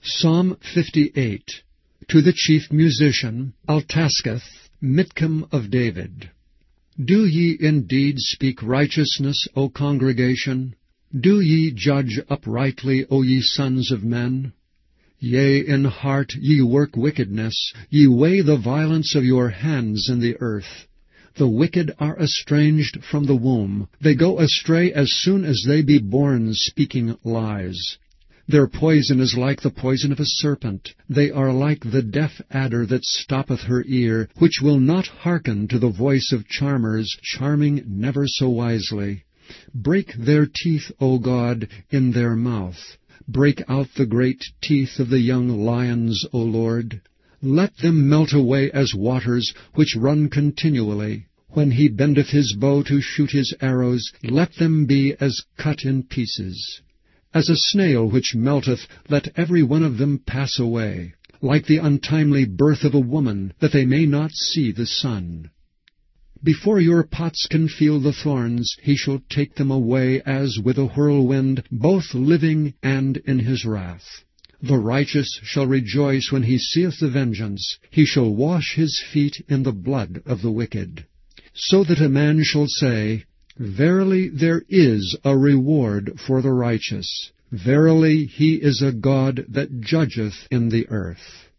Psalm 58. To the chief musician, Altascheth, Mitchem of David. Do ye indeed speak righteousness, O congregation? Do ye judge uprightly, O ye sons of men? Yea, in heart ye work wickedness, ye weigh the violence of your hands in the earth. The wicked are estranged from the womb. They go astray as soon as they be born, speaking lies. Their poison is like the poison of a serpent. They are like the deaf adder that stoppeth her ear, which will not hearken to the voice of charmers, charming never so wisely. Break their teeth, O God, in their mouth. Break out the great teeth of the young lions, O Lord. Let them melt away as waters, which run continually. When he bendeth his bow to shoot his arrows, let them be as cut in pieces. As a snail which melteth, let every one of them pass away, like the untimely birth of a woman, that they may not see the sun. Before your pots can feel the thorns, he shall take them away as with a whirlwind, both living and in his wrath. The righteous shall rejoice when he seeth the vengeance. He shall wash his feet in the blood of the wicked. So that a man shall say, Verily there is a reward for the righteous. Verily he is a God that judgeth in the earth.